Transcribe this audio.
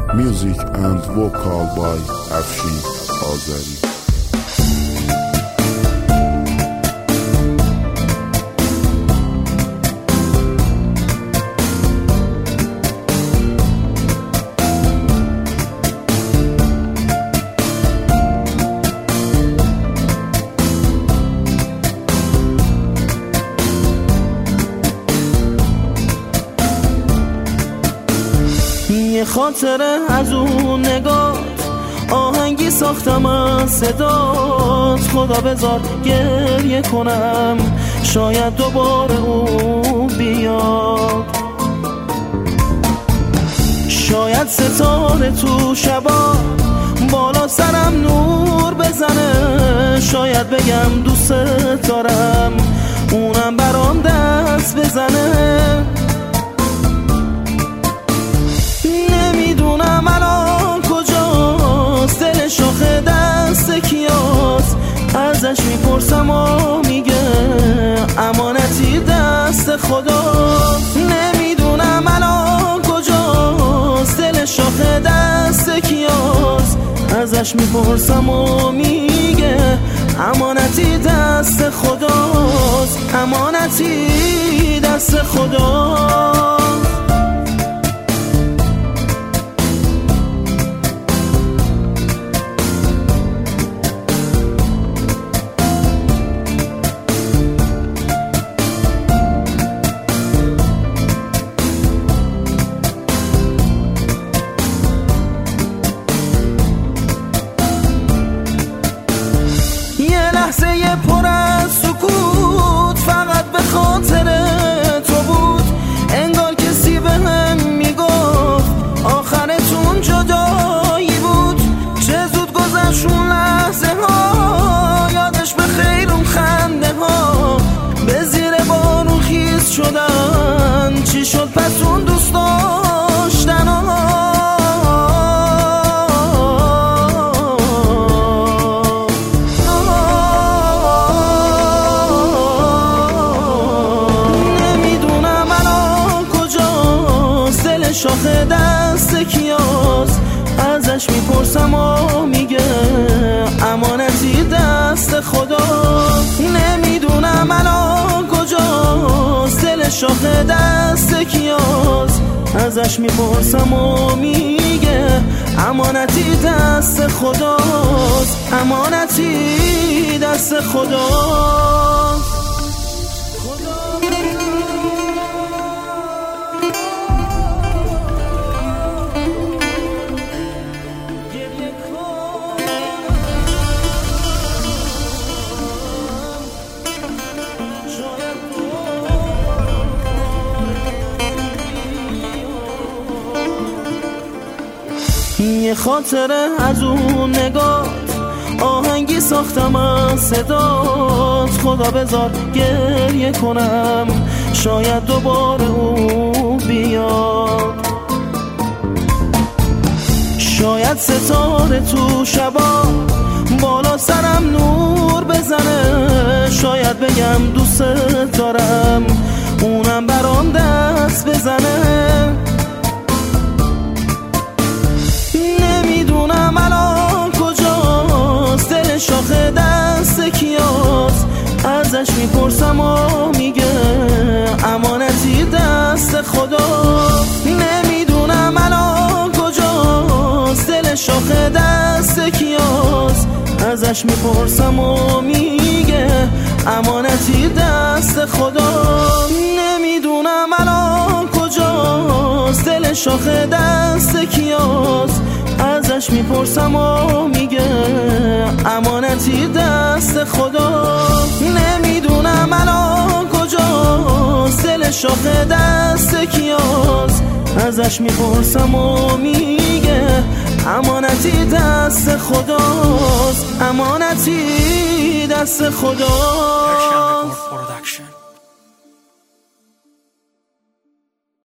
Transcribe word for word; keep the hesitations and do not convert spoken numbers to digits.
Music and vocal by Afshin Azari. یه خاطره از اون نگات آهنگی ساختم از صدات، خدا بذار گریه کنم شاید دوباره اون بیاد، شاید ستاره تو شبا بالا سرم نور بزنه، شاید بگم دوست دارم اونم برام دست بزنه. نمیدونم الان کجاست، دل شاخه دست کیاست، ازش میپرسم و میگه امانتی دست خداست. نمیدونم الان کجاست، دل شاخه دست کیاست، ازش میپرسم و میگه امانتی دست خداست، امانتی دست خداست. لحظه پر از سکوت فقط به خاطر تو بود، انگار کسی به هم میگفت آخرتون جدایی بود. چه زود گذشت اون لحظه ها، یادش به خیر اون خنده ها، به زیر بارون خیس شدن. چی شد پس اون دوست داشتن ها؟ شاخه دست کیاست، ازش میپرسم و میگه امانتی دست خداست. نمیدونم الان کجاست، دل شاخه دست کیاست، ازش میپرسم و میگه امانتی دست خداست، امانتی دست خداست. یه خاطره از اون نگات آهنگی ساختم از صدات، خدا بذار گریه کنم شاید دوباره اون بیاد، شاید ستاره تو شبا بالا سرم نور بزنه، شاید بگم دوست دارم اونم برام دست بزنه. نمیدونم الان کجاست، دل شاخه دست کیاست، ازش میپرسم و میگه امانتی دست خداست. نمیدونم الان کجاست، دل شاخه دست کیاست، ازش میپرسم و میگه امانتی دست خداست. نمیدونم الان کجاست، دل شاخه دست کیاست، ازش میپرسم و میگه امانتی دست خداست. نمیدونم الان کجاست، دل شاخه دست کیاست، ازش میپرسم و میگه امانتی دست خداست، امانتی دست خداست.